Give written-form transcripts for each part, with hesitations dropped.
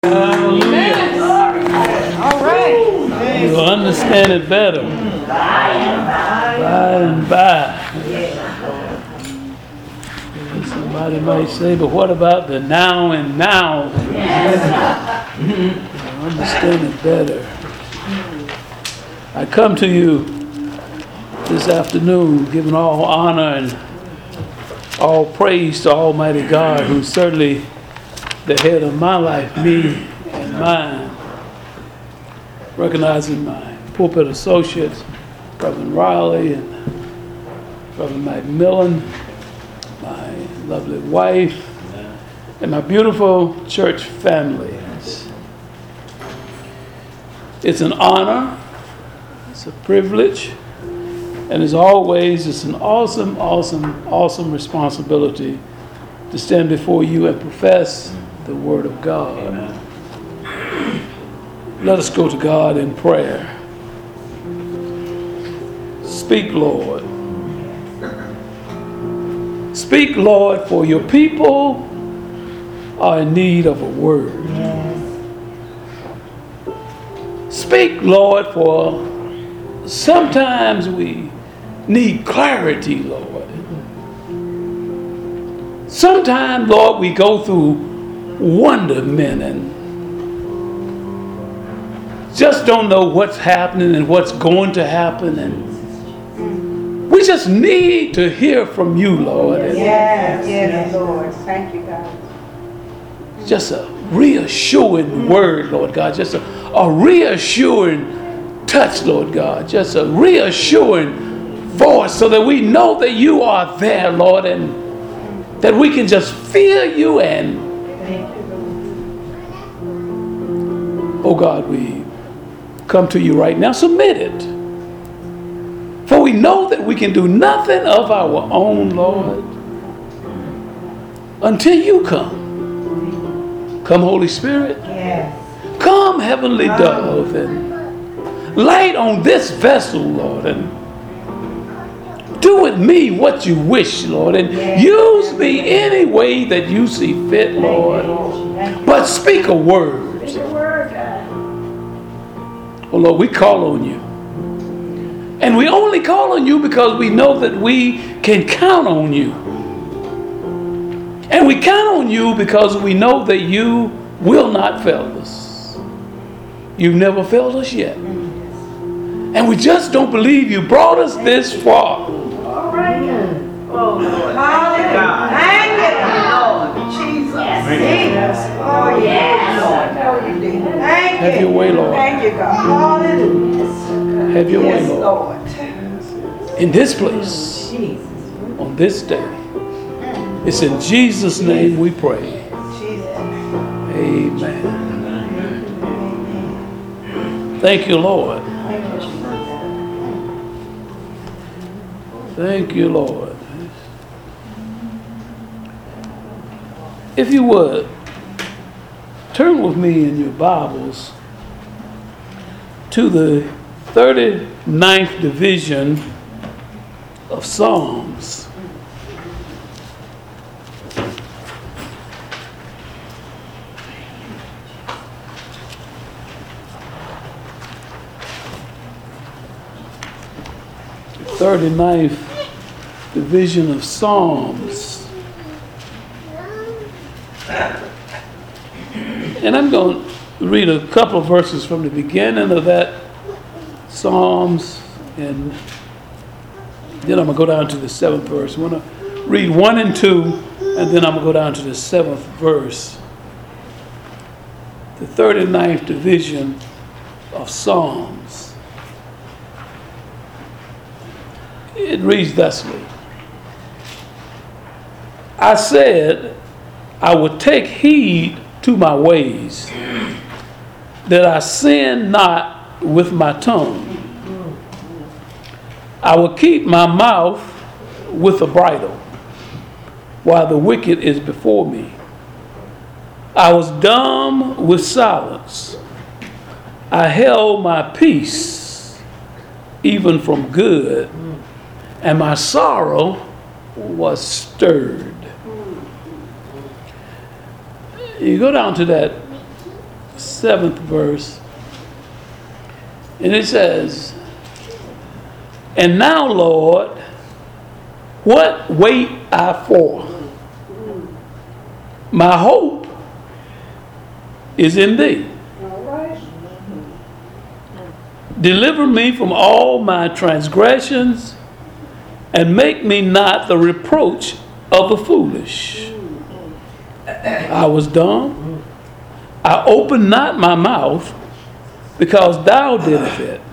Hallelujah. All right. You'll understand it better by and by. Somebody might say, but what about the now and now? You'll understand it better. I come to you this afternoon giving all honor and all praise to Almighty God, who's certainly the head of my life, me and mine. Recognizing my pulpit associates, Reverend Riley and Reverend Macmillan, my lovely wife, and my beautiful church family. It's an honor, it's a privilege, and as always, it's an awesome, awesome, awesome responsibility to stand before you and profess the Word of God. Amen. Let us go to God in prayer. Speak, Lord. Speak, Lord, for your people are in need of a word. Speak, Lord, for sometimes we need clarity, Lord. Sometimes, Lord, we go through wonderment and just don't know what's happening and what's going to happen, and we just need to hear from you, Lord. Yes, Lord. Thank you, God. Just a reassuring word, Lord God. Just a reassuring touch, Lord God. Just a reassuring voice so that we know that you are there, Lord, and that we can just feel you. And oh God, we come to you right now, submit it. For we know that we can do nothing of our own, Lord, until you come. Come, Holy Spirit. Yes. Come, Heavenly Dove, and light on this vessel, Lord, and do with me what you wish, Lord, and use me any way that you see fit, Lord. But speak a word. Oh, Lord, we call on you. And we only call on you because we know that we can count on you. And we count on you because we know that you will not fail us. You've never failed us yet. And we just don't believe you brought us this far. All right. Oh, Lord. Hallelujah. Thank you, Lord. Jesus. Jesus. Oh, yes, Lord. Oh, you did. Thank you. Have your way, Lord. Thank you, God. Hallelujah. Have your way, Lord. Lord. In this place, on this day. It's in Jesus' name we pray. Amen. Thank you, Lord. Thank you, Lord. If you would, turn with me in your Bibles to the 39th division of Psalms. The 39th division of Psalms. And I'm going to read a couple of verses from the beginning of that Psalms, and then I'm going to go down to the 7th verse. I'm going to read 1 and 2, and then I'm going to go down to the 7th verse. The 39th division of Psalms. It reads thusly. I said, I would take heed to my ways, that I sin not with my tongue. I will keep my mouth with a bridle, while the wicked is before me. I was dumb with silence. I held my peace, even from good, and my sorrow was stirred. You go down to that 7th verse. And it says, "And now, Lord, what wait I for? My hope is in thee. Deliver me from all my transgressions, and make me not the reproach of the foolish. I was dumb. I opened not my mouth, because thou didst it.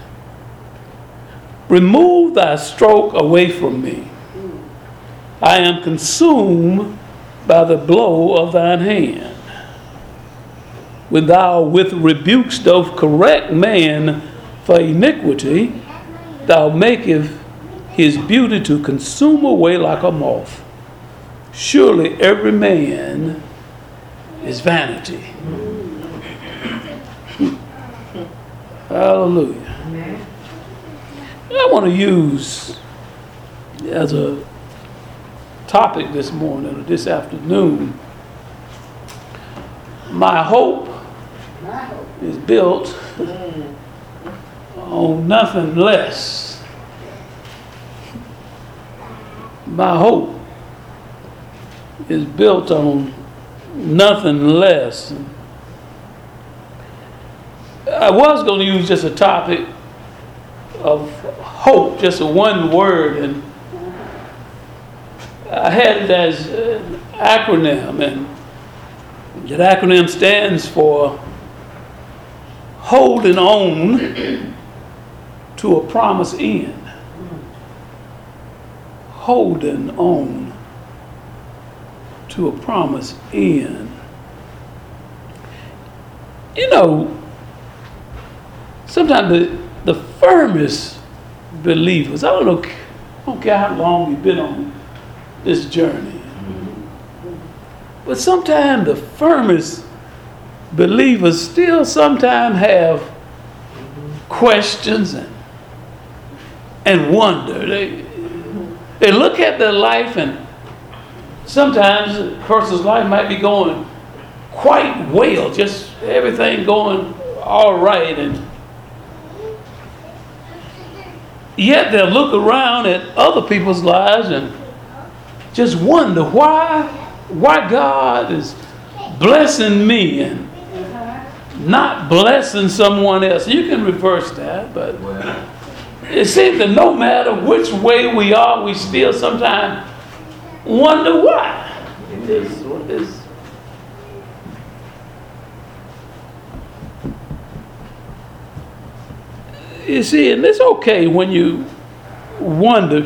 Remove thy stroke away from me. I am consumed by the blow of thine hand. When thou with rebukes dost correct man for iniquity, thou makest his beauty to consume away like a moth. Surely every man is vanity." Hallelujah. I want to use as a topic this morning or this afternoon, my hope is built on nothing less. My hope is built on nothing less. I was going to use just a topic of hope, just a one word, and I had it as an acronym, and that acronym stands for holding on to a promised end. Holding on to a promised end. You know, sometimes the firmest believers, I don't care how long you've been on this journey, but sometimes the firmest believers still sometimes have questions and wonder. They look at their life, and sometimes a person's life might be going quite well, just everything going all right, and yet they'll look around at other people's lives and just wonder why God is blessing me and not blessing someone else. You can reverse that, but it seems that no matter which way we are, we still sometimes wonder why. You see, and it's okay when you wonder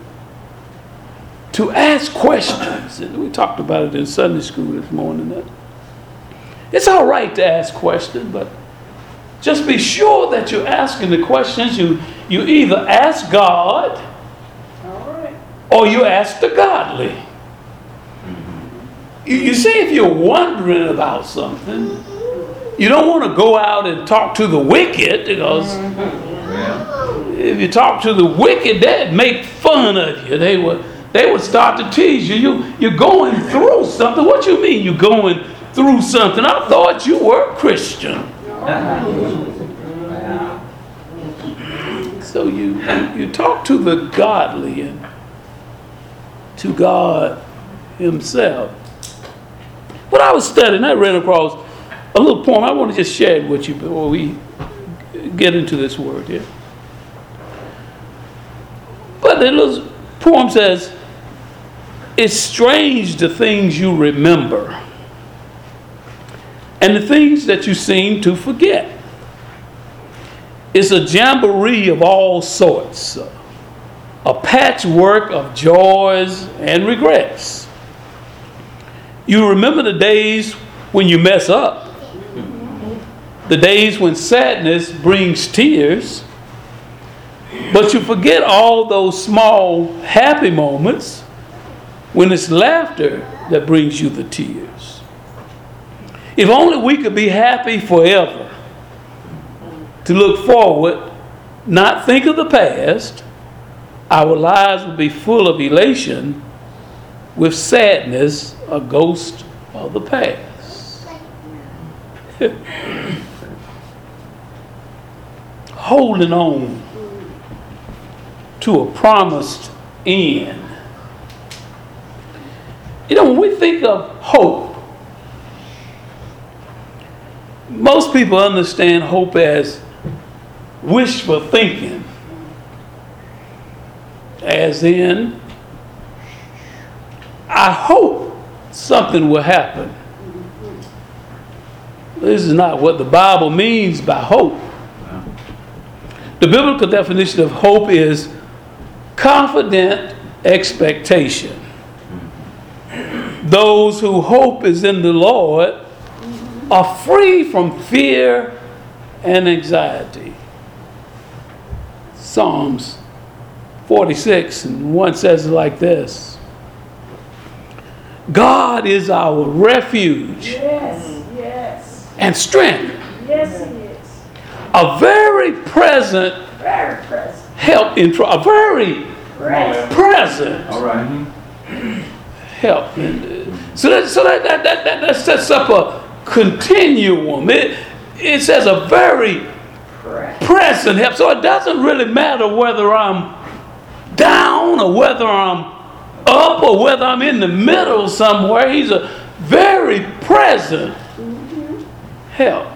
to ask questions. And we talked about it in Sunday school this morning. It's all right to ask questions, but just be sure that you're asking the questions. You either ask God, or you ask the godly. You see, if you're wondering about something, you don't want to go out and talk to the wicked, because if you talk to the wicked, they'd make fun of you. They would start to tease you. You're going through something. What you mean you're going through something? I thought you were a Christian. So you talk to the godly and to God himself. When I was studying, I ran across a little poem. I want to just share it with you before we get into this word here. But the little poem says, "It's strange the things you remember and the things that you seem to forget. It's a jamboree of all sorts, a patchwork of joys and regrets. You remember the days when you mess up, the days when sadness brings tears, but you forget all those small happy moments when it's laughter that brings you the tears. If only we could be happy forever, to look forward, not think of the past, our lives would be full of elation, with sadness a ghost of the past." Holding on to a promised end. You know, when we think of hope, most people understand hope as wishful thinking, as in, I hope something will happen. This is not what the Bible means by hope. The biblical definition of hope is confident expectation. Those who hope is in the Lord are free from fear and anxiety. Psalms 46:1 says it like this. God is our refuge. Yes. And strength. Yes, He is. A very present Very present. help in trouble. A very present All right. help. So that sets up a continuum. It says a very present help. So it doesn't really matter whether I'm down or whether I'm up or whether I'm in the middle somewhere. He's a very present help.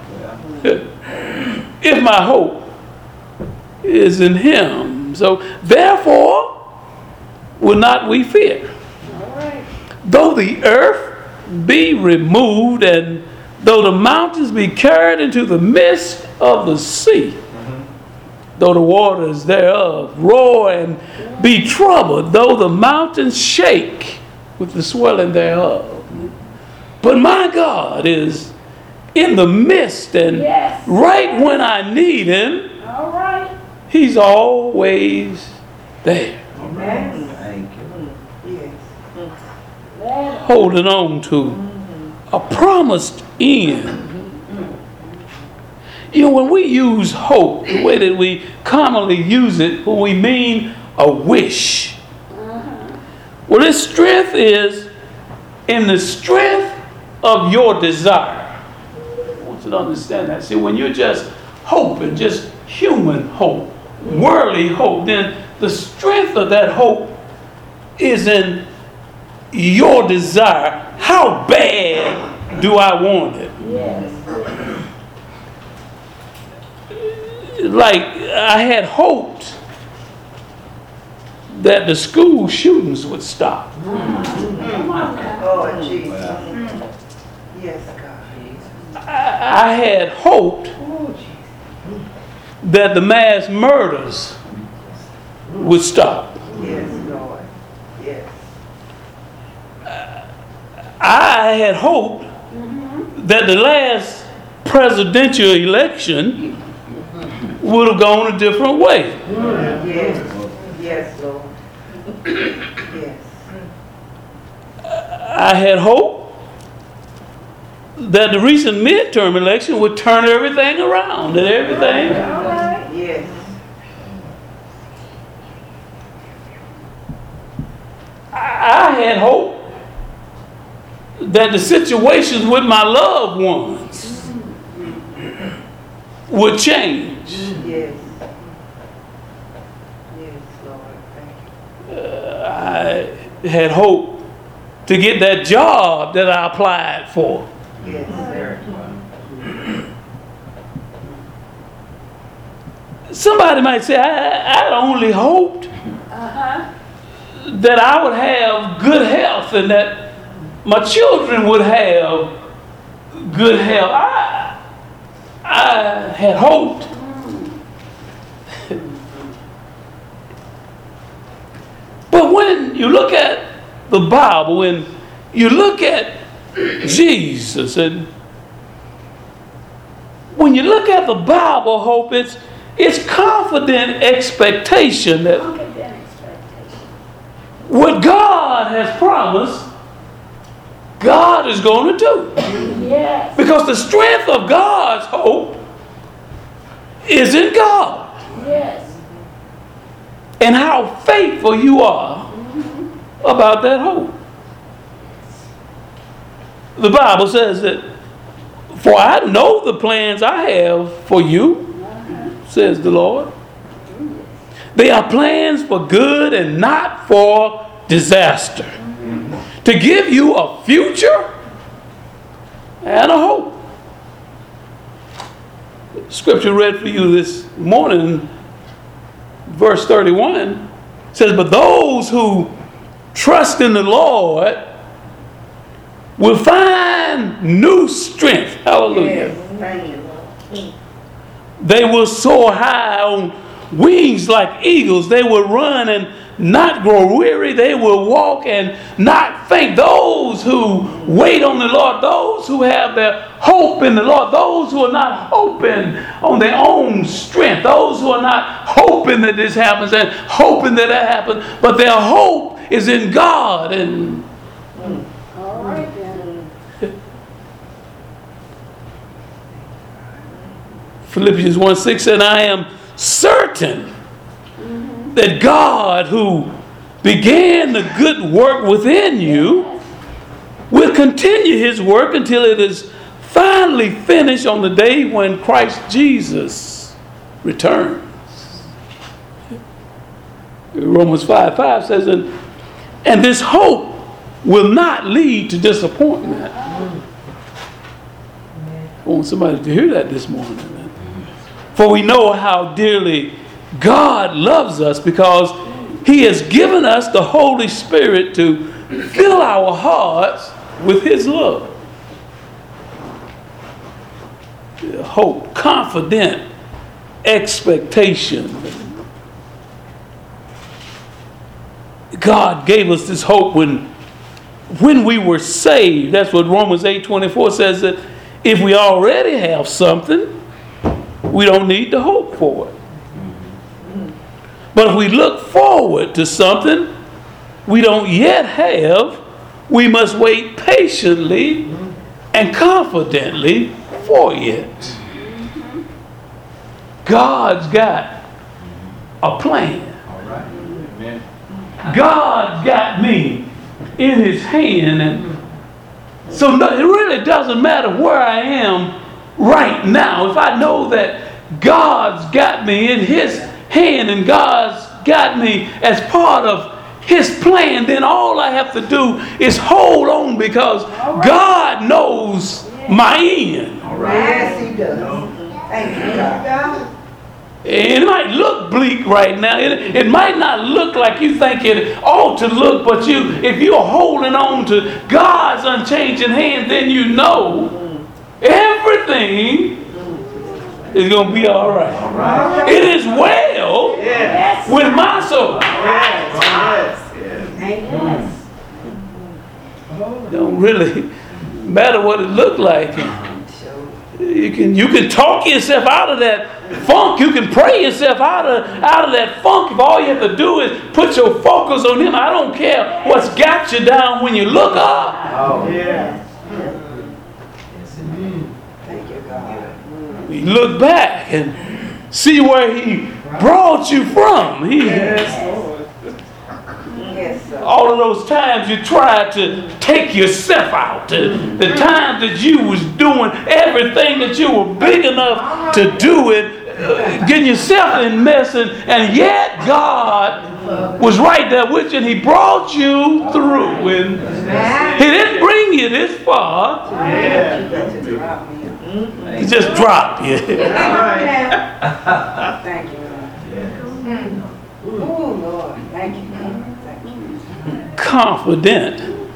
If my hope is in Him. So therefore will not we fear. All right. Though the earth be removed, and though the mountains be carried into the midst of the sea, though the waters thereof roar and be troubled, though the mountains shake with the swelling thereof. But my God is in the midst, and Yes. right when I need Him, All right. He's always there. Amen. Thank you. Yes. That Holding on to a promised end. You know, when we use hope, the way that we commonly use it, when we mean a wish. Well, this strength is in the strength of your desire. I want you to understand that. See, when you're just hoping, just human hope, worldly hope, then the strength of that hope is in your desire. How bad do I want it? yes. Like, I had hoped that the school shootings would stop. Oh, Jesus. Yes, God. I had hoped that the mass murders would stop. Yes, Lord. Yes. I had hoped that the last presidential election would have gone a different way. Yes. Yes, Lord. Yes. I had hoped that the recent midterm election would turn everything around and everything. All right. Yes. I had hoped that the situations with my loved ones would change. Yes. Yes, Lord. Thank you. I had hoped to get that job that I applied for. Yes, sir. Somebody might say, I only hoped that I would have good health and that my children would have good health. I had hoped. But when you look at the Bible, when you look at Jesus, and when you look at the Bible, hope, it's confident expectation that Confident expectation. what God has promised, God is going to do. Yes. Because the strength of God's hope is in God. Yes. And how faithful you are about that hope. The Bible says that For I know the plans I have for you, says the Lord. They are plans for good and not for disaster, to give you a future and a hope. Scripture read for you this morning, verse 31, says, but those who trust in the Lord will find new strength. Hallelujah. They will soar high on wings like eagles. They will run and not grow weary. They will walk and not faint. Those who wait on the Lord, those who have their hope in the Lord, those who are not hoping on their own strength, those who are not hoping that this happens and hoping that happens, but their hope is in God. And All right then. Philippians 1:6 said, I am certain that God, who began the good work within you, will continue his work until it is finally finished on the day when Christ Jesus returns. Romans 5:5 says, and this hope will not lead to disappointment. I want somebody to hear that this morning. For we know how dearly God loves us because he has given us the Holy Spirit to fill our hearts with his love. Hope, confident expectation. God gave us this hope when we were saved. That's what Romans 8:24 says, that if we already have something, we don't need to hope for it. But if we look forward to something we don't yet have, we must wait patiently and confidently for it. God's got a plan. God's got me in his hand, and so it really doesn't matter where I am right now. If I know that God's got me in his hand and God's got me as part of his plan, then all I have to do is hold on, because God knows my end. Yes, he does. Thank you, God. It might look bleak right now. It might not look like you think it ought to look, but if you're holding on to God's unchanging hand, then you know everything is going to be all right. It is well with my soul. It don't really matter what it looked like. You can talk yourself out of that funk. You can pray yourself out of that funk. If all you have to do is put your focus on him, I don't care what's got you down when you look up. Oh, yeah. Thank you, God. You look back and see where he brought you from. Yes, sir. All of those times you tried to take yourself out, the times that you was doing everything that you were big enough to do it, getting yourself in mess, and yet God was right there with you, and he brought you through. And he didn't bring you this far. He just dropped you. Thank you, Lord. Oh, Lord. Thank you, God. Thank you. Confident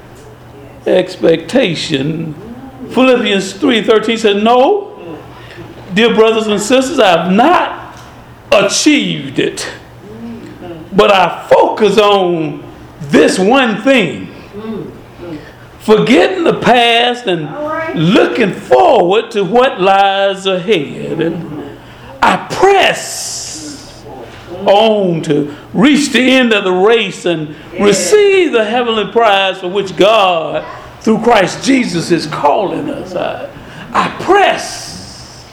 expectation. Philippians 3:13 said, no, dear brothers and sisters, I have not achieved it, but I focus on this one thing, forgetting the past and looking forward to what lies ahead. And I press on to reach the end of the race and receive the heavenly prize for which God, through Christ Jesus, is calling us. I press.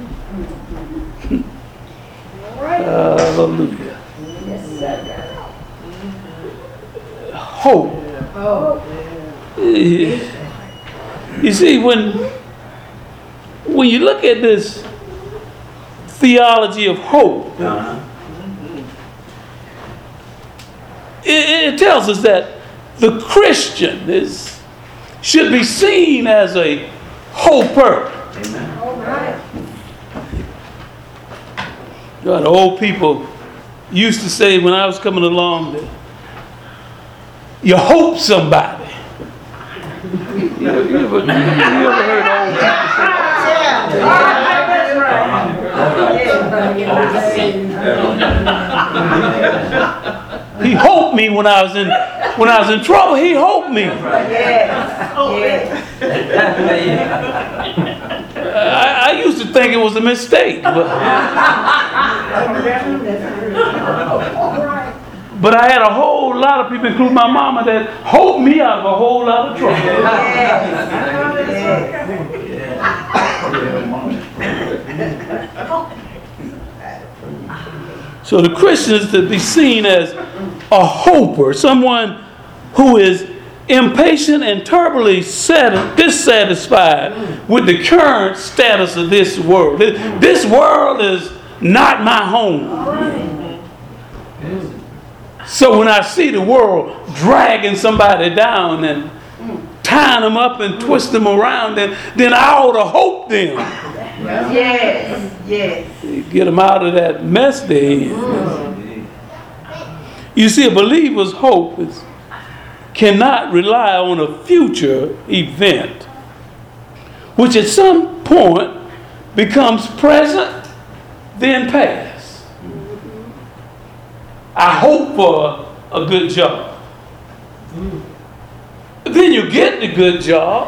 Hallelujah. Hope. You see, when when you look at this theology of hope, it tells us that the Christian should be seen as a hoper. The old people used to say when I was coming along that you hope somebody. You ever heard old people say he hoped me when I was in trouble. He hoped me. I used to think it was a mistake, but I had a whole lot of people, including my mama, that hoped me out of a whole lot of trouble. So the Christian is to be seen as a hoper, someone who is impatient and terribly dissatisfied with the current status of this world. This world is not my home. So when I see the world dragging somebody down and tying them up and twist them around, then I ought to hope them. Yes, yes. Get them out of that mess they're in. You see, a believer's hope cannot rely on a future event, which at some point becomes present, then past. I hope for a good job. Then you get the good job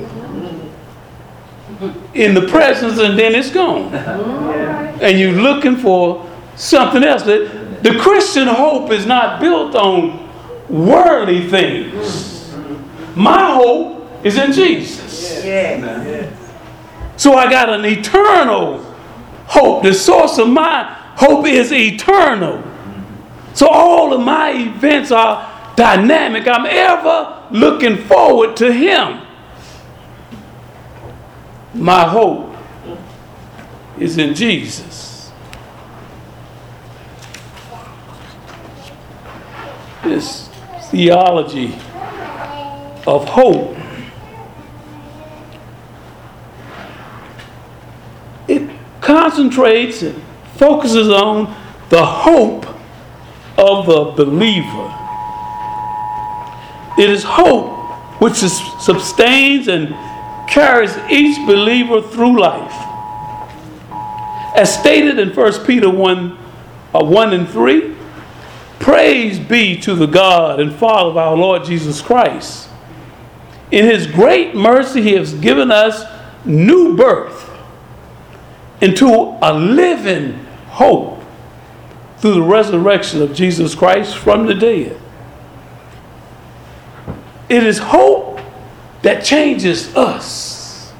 in the presence, and then it's gone. And you're looking for something else. The Christian hope is not built on worldly things. My hope is in Jesus. So I got an eternal hope. The source of my hope is eternal. So all of my events are dynamic. I'm ever looking forward to Him. My hope is in Jesus. This theology of hope, it concentrates and focuses on the hope of the believer. It is hope which sustains and carries each believer through life. As stated in 1 Peter 1 and 3, praise be to the God and Father of our Lord Jesus Christ. In His great mercy, He has given us new birth into a living hope through the resurrection of Jesus Christ from the dead. It is hope that changes us.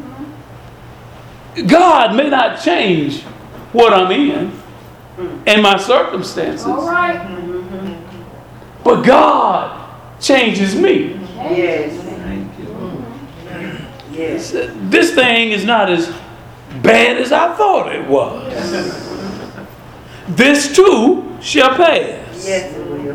God may not change what I'm in and my circumstances. All right. But God changes me. Yes. Yes. This thing is not as bad as I thought it was. This too shall pass. Yes, it will.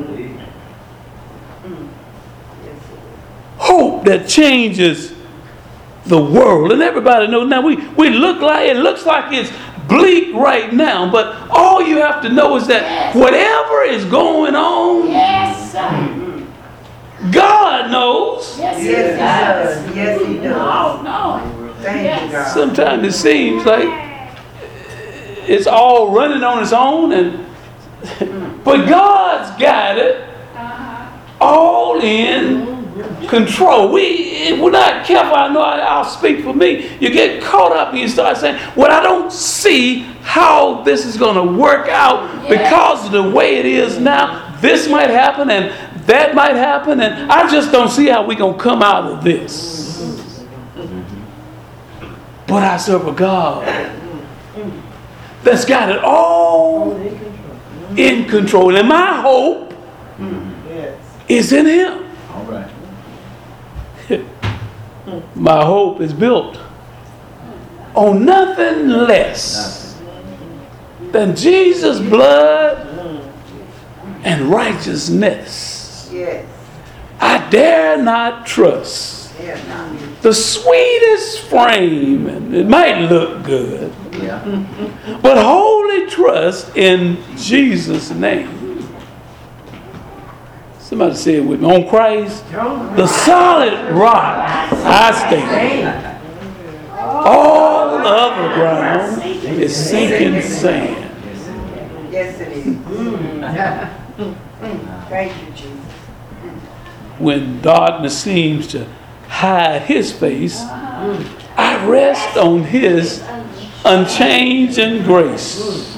Hope that changes the world. And everybody knows now it looks like it's bleak right now, but all you have to know is that whatever is going on, God knows. Yes, He does. Yes, He does. No. Thank you, God. Sometimes it seems like it's all running on its own, but God's got it all in control. We're not careful. I know I'll speak for me. You get caught up and you start saying, well, I don't see how this is going to work out because of the way it is now. This might happen and that might happen, and I just don't see how we're going to come out of this. But I serve a God that's got it all in control. And my hope is in Him. All right. My hope is built on nothing less than Jesus' blood and righteousness. Yes. I dare not trust Yes. the sweetest frame, and it might look good, but wholly trust in Jesus' name. Somebody say it with me. On Christ, the solid rock I stand. All the other ground is sinking sand. Yes, it is. Thank you, Jesus. When darkness seems to hide his face, I rest on his unchanging grace.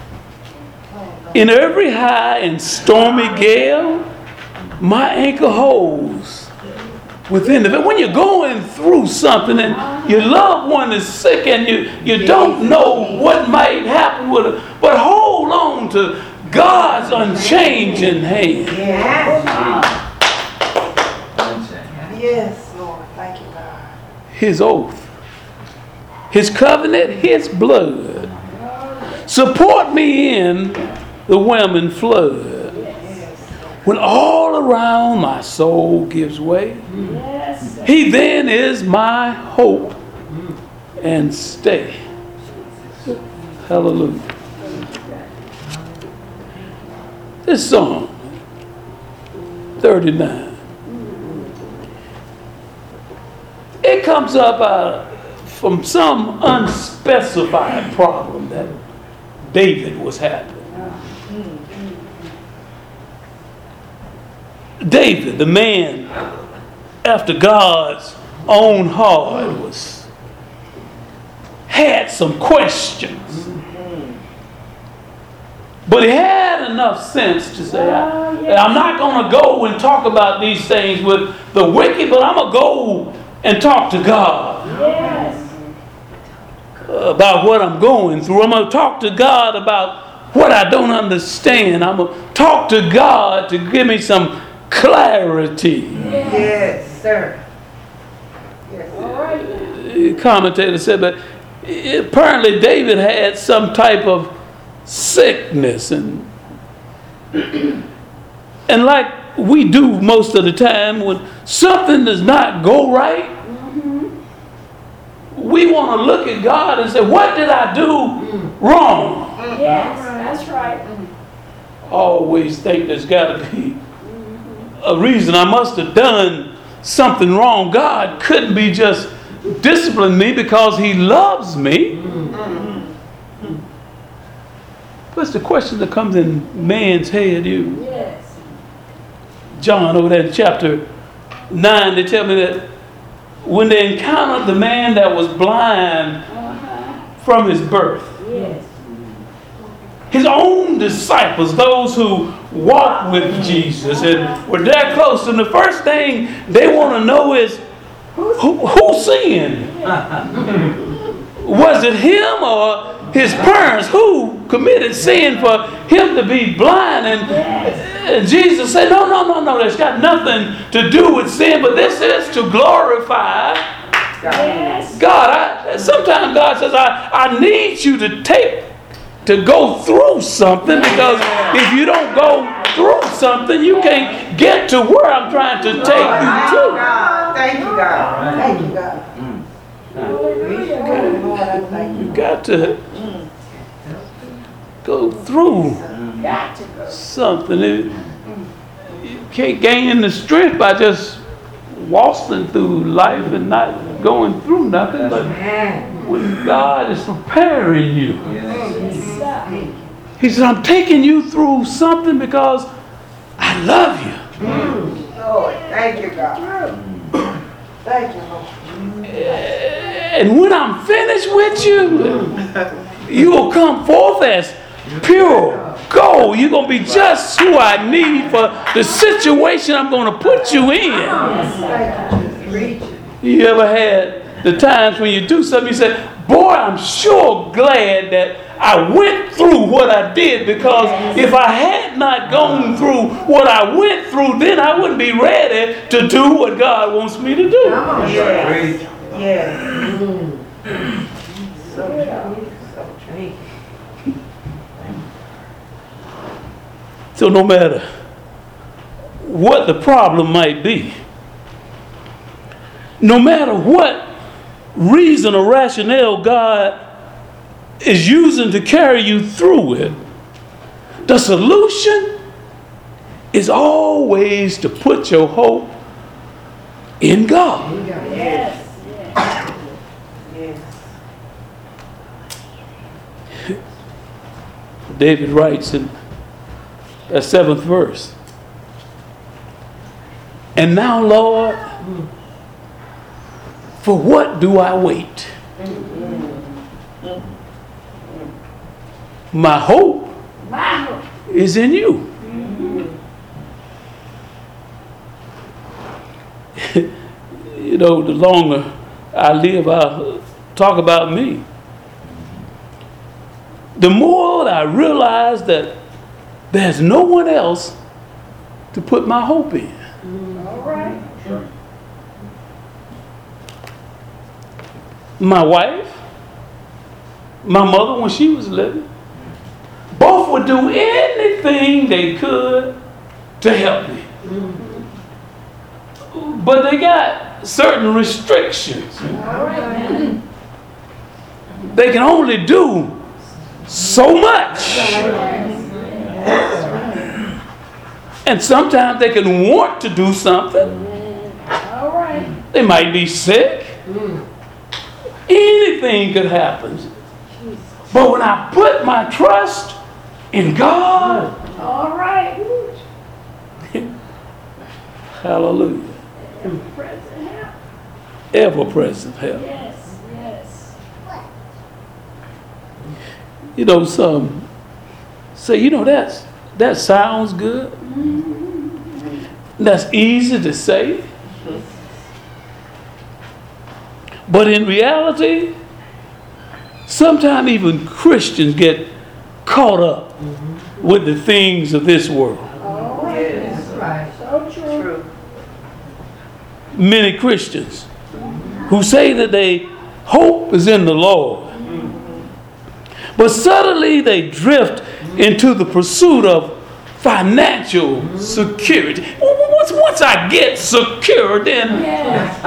In every high and stormy gale, my anchor holds within the. When you're going through something and your loved one is sick and you don't know what might happen with it, but hold on to God's unchanging hand. Yes, Lord. Thank you, God. His oath, his covenant, his blood. Support me in the whelming flood. When all around my soul gives way, he then is my hope and stay. Hallelujah. This song, 39, it comes up from some unspecified problem that David was having. David, the man after God's own heart, had some questions. But he had enough sense to say, I'm not going to go and talk about these things with the wicked, but I'm going to go and talk to God about what I'm going through. I'm going to talk to God about what I don't understand. I'm going to talk to God to give me some clarity. Yes, sir. Yes. All right. Commentator said, but apparently David had some type of sickness, and like we do most of the time, when something does not go right, we want to look at God and say, what did I do wrong? Yes, that's right. I always think there's got to be a reason. I must have done something wrong. God couldn't be just disciplining me because he loves me. What's the question that comes in man's head? Yes. John, over there in chapter 9, they tell me that when they encountered the man that was blind from his birth, Yes. his own disciples, those who walked with Jesus and were that close, and the first thing they want to know is, who sinned? Was it him or his parents? Who committed sin for him to be blind? And Jesus said, no, that's got nothing to do with sin, but this is to glorify God. Sometimes God says, I need you to go through something, because if you don't go through something, you can't get to where I'm trying to take you to. Thank you, God. Thank you, God. You got to go through something. You can't gain the strength by just waltzing through life and not going through nothing. But when God is preparing you, he said, I'm taking you through something because I love you. Lord, thank you, God. Thank you, Lord. And when I'm finished with you, you will come forth as pure gold. You're going to be just who I need for the situation I'm going to put you in. You ever had the times when you do something, you say, boy, I'm sure glad that I went through what I did, because if I had not gone through what I went through, then I wouldn't be ready to do what God wants me to do. Yes. So no matter what the problem might be, no matter what reason or rationale God is using to carry you through it, the solution is always to put your hope in God. Yes. David writes in that 7th verse, "And now, Lord, for what do I wait? My hope is in you." You know, the longer I live, I talk about me. The more I realize that there's no one else to put my hope in. All right. My wife, my mother when she was living, both would do anything they could to help me. But they got certain restrictions. All right. They can only do so much. And sometimes they can want to do something. All right. They might be sick. Anything could happen. But when I put my trust in God, All right. hallelujah, Present help. ever-present help. Yes. Yes. You know, some say, you know, that sounds good. That's easy to say. But in reality, sometimes even Christians get caught up with the things of this world. All right. So true. Many Christians who say that they hope is in the Lord, but suddenly they drift into the pursuit of financial security. Once I get secure, then Yes.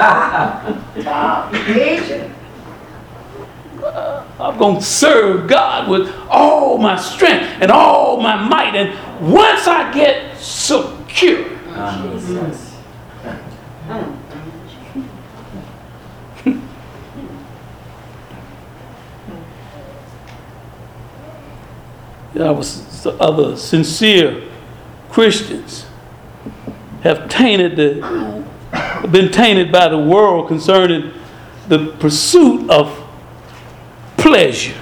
I'm going to serve God with all my strength and all my might. And once I get secure, Jesus. other sincere Christians have been tainted by the world concerning the pursuit of pleasure.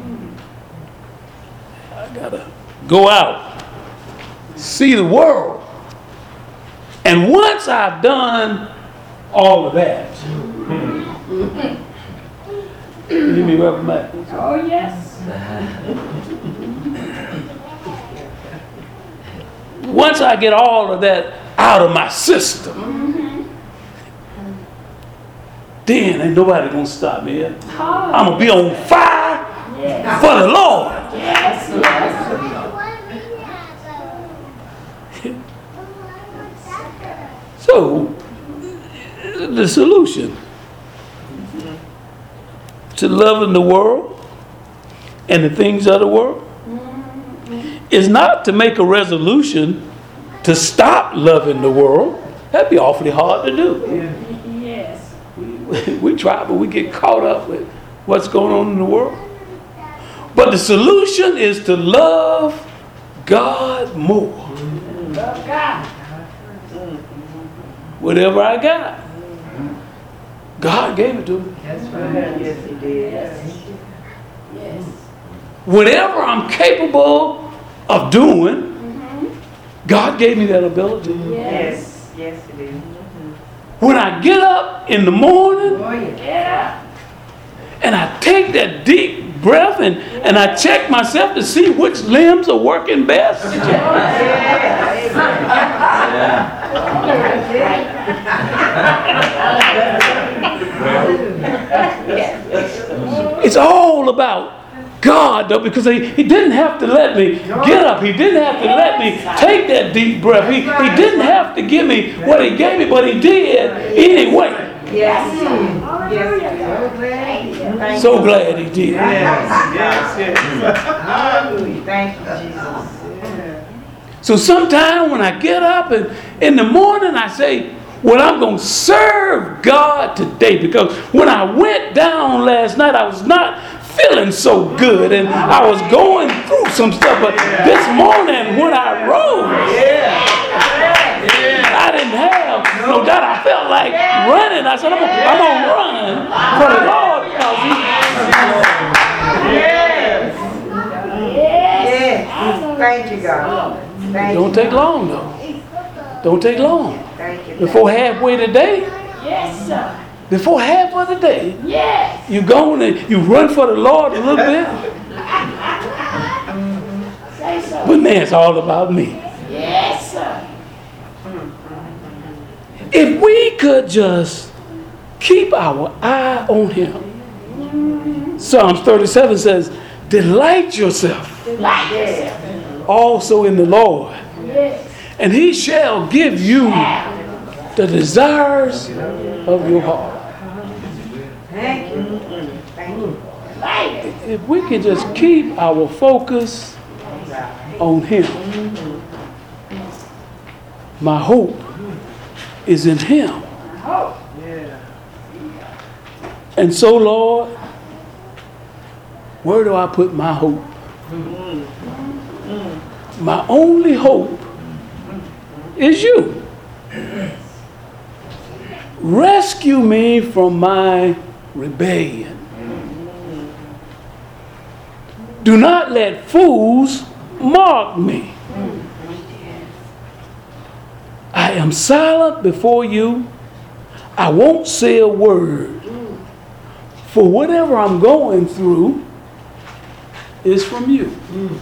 I gotta go out, see the world, and once I've done all of that, you hear me, Reverend Matt? Oh, yes. Once I get all of that out of my system, then ain't nobody gonna stop me. I'm gonna be on fire for the Lord. Yes. Yes. So, the solution to loving the world and the things of the world is not to make a resolution to stop loving the world. That'd be awfully hard to do. Yes. We try, but we get caught up with what's going on in the world. But the solution is to love God more. Love God. Whatever I got, God gave it to me. That's right. Yes, He did. Yes. Yes. Whatever I'm capable of doing, God gave me that ability. Yes. Yes, He did. When I get up in the morning Yeah. and I take that deep breath and I check myself to see which limbs are working best. It's all about God, though, because he didn't have to let me get up. He didn't have to let me take that deep breath. He didn't have to give me what he gave me, but he did anyway. Yes. Hallelujah. So glad he did. Hallelujah. Thank you, Jesus. So sometime when I get up and in the morning I say, well, I'm going to serve God today, because when I went down last night, I was not feeling so good and I was going through some stuff. But this morning when I rose, I didn't have no doubt. I felt like running. I said, I'm going to run for the Lord, because Yes. Thank you, God. Thank don't you. take long though. Don't take long. Thank you. Before halfway today, Yes, sir. before half of the day, Yes. you go and you run for the Lord a little bit. Say so. But man, it's all about me. Yes, sir. If we could just keep our eye on him. Psalms 37 says, delight yourself Like yourself. also in the Lord, Yes. and he shall give you the desires of your heart. Thank you. Thank you. Like it. If we could just keep our focus on him, my hope is in him. Oh. And so, Lord, where do I put my hope? My only hope is you. Rescue me from my rebellion. Do not let fools mock me. I am silent before you. I won't say a word. For whatever I'm going through is from you.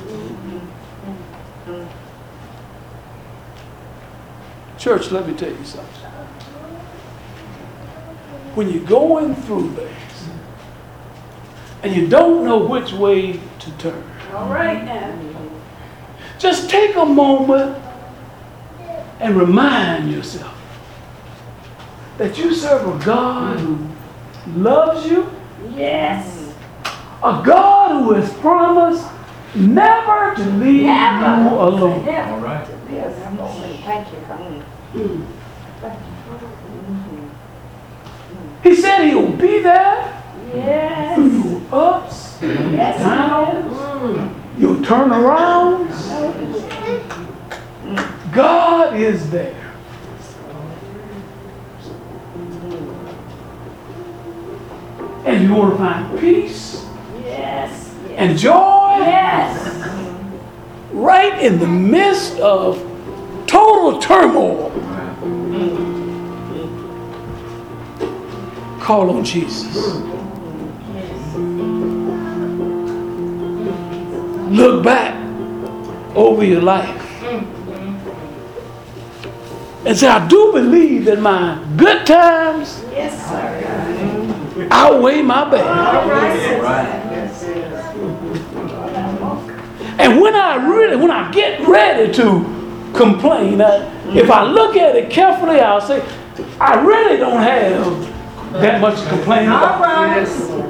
Church, let me tell you something. When you're going through things and you don't know which way to turn, All right now. just take a moment and remind yourself that you serve a God who loves you, Yes. a God who has promised never to leave you alone. Never. All right. Yes. Thank you, God. He said he'll be there Yes. through your ups, Yes. downs, your turnarounds. God is there. And you want to find peace Yes. and joy Yes. right in the midst of total turmoil. Call on Jesus. Look back over your life and say, I do believe that my good times Yes, sir. outweigh my bad. All right. And when I get ready to complain, if I look at it carefully, I'll say, I really don't have that much to complain All about. right.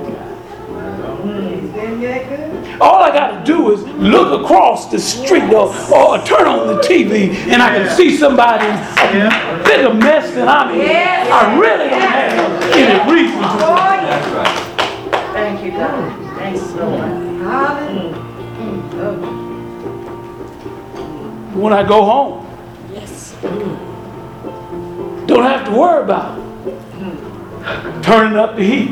Been that good? All I got to do is look across the street or turn on the TV and I can see somebody in a bigger mess than I'm in. I really don't have any reason to. Oh, yes. Thank you, God. Thank you, Lord. Hallelujah. When I go home, Yes. don't have to worry about turning up the heat.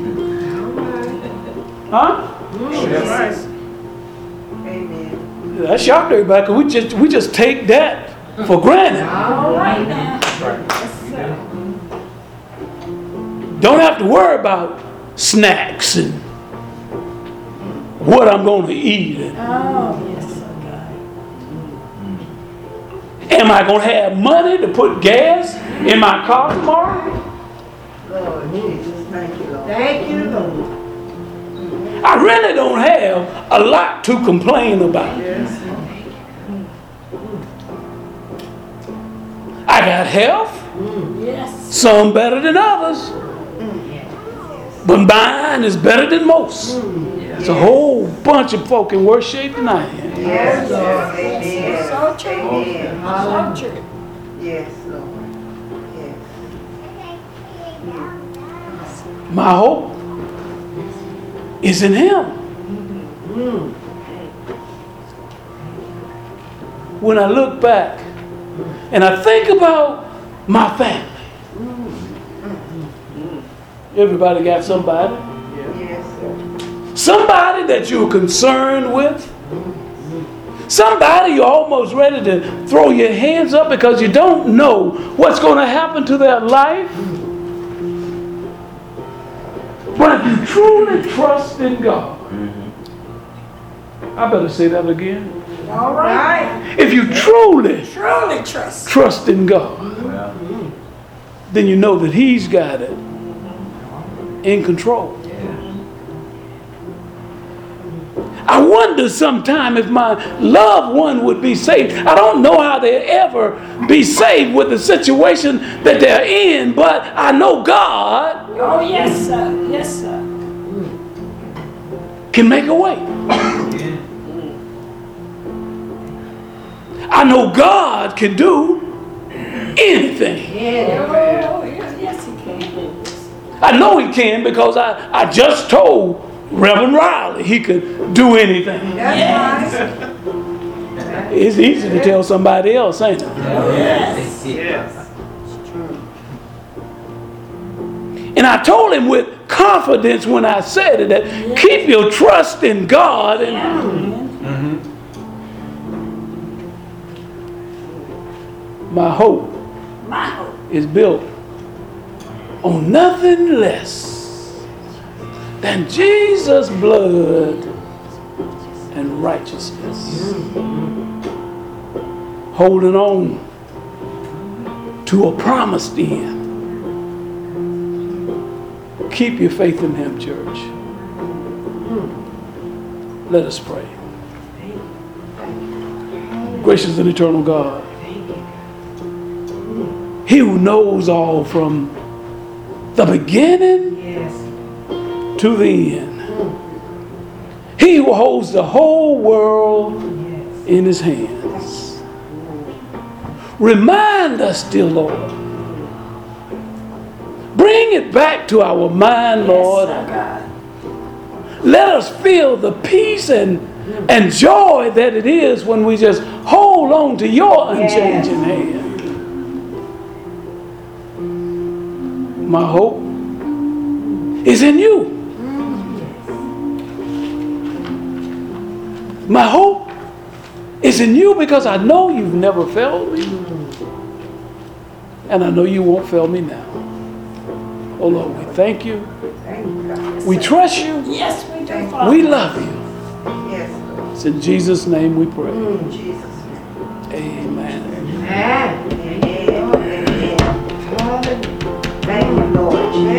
Huh? Amen. That shocked everybody because we just take that for granted. All right now. Yes, sir. Don't have to worry about snacks and what I'm going to eat. And Oh, yes, sir, God. am I going to have money to put gas in my car tomorrow? Lord Jesus, thank you, Lord. Thank you, Lord. I really don't have a lot to complain about. I got health, Yes. some better than others, but mine is better than most. There's a whole bunch of folk in worse shape than I am. Yes, Lord. Amen. So true. Amen. So true. Yes, Lord. Yes. My hope is in Him. When I look back and I think about my family, everybody got somebody. Yes, sir. Somebody that you're concerned with. Somebody you're almost ready to throw your hands up because you don't know what's going to happen to their life. But if you truly trust in God, I better say that again. All right. If you truly Truly trust. trust in God, then you know that He's got it in control. I wonder sometime if my loved one would be saved. I don't know how they'll ever be saved with the situation that they're in, but I know God Oh, yes, sir. Yes, sir. can make a way. I know God can do anything. Oh, yes, he can. I know He can because I just told Reverend Riley he could do anything. That's right. It's easy to tell somebody else, ain't it? Yes. And I told him with confidence when I said it that keep your trust in God. And my hope My hope. is built on nothing less than Jesus' blood and righteousness. Holding on to a promised end. Keep your faith in Him, church. Let us pray. Gracious and eternal God, He who knows all from the beginning to the end. He who holds the whole world in His hands. Remind us, dear Lord. Bring it back to our mind, Lord. Yes, sir, God. Let us feel the peace and joy that it is when we just hold on to your unchanging hand. My hope is in you. My hope is in you because I know you've never failed me. And I know you won't fail me now. Oh Lord, we thank you. We trust you. Yes, we do, Father. We love you. Yes, Lord. It's in Jesus' name we pray. In Jesus' name. Amen. Amen. Amen. Thank you, Lord.